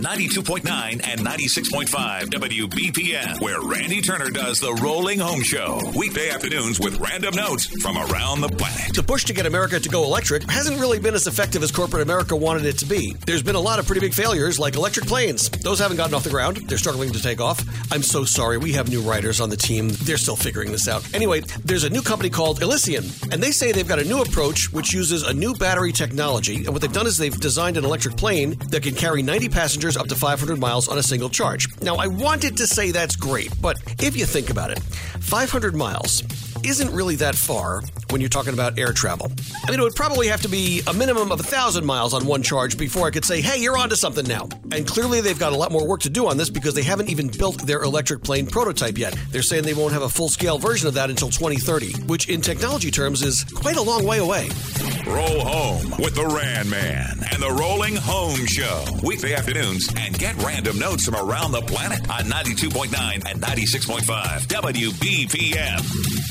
92.9 and 96.5 WBPM, where Randy Turner does the Rolling Home Show. Weekday afternoons with random notes from around the planet. The push to get America to go electric hasn't really been as effective as corporate America wanted it to be. There's been a lot of pretty big failures, like electric planes. Those haven't gotten off the ground. They're struggling to take off. I'm so sorry. We have new writers on the team. They're still figuring this out. Anyway, there's a new company called Elysian, and they say they've got a new approach which uses a new battery technology. And what they've done is they've designed an electric plane that can carry 90 passengers up to 500 miles on a single charge. Now, I wanted to say that's great, but if you think about it, 500 miles isn't really that far when you're talking about air travel. I mean, it would probably have to be a minimum of 1,000 miles on one charge before I could say, hey, you're onto something now. And clearly they've got a lot more work to do on this because they haven't even built their electric plane prototype yet. They're saying they won't have a full-scale version of that until 2030, which in technology terms is quite a long way away. Roll home with the Ran Man and the Rolling Home Show. Weekday afternoons, and get random notes from around the planet on 92.9 and 96.5 WBPM.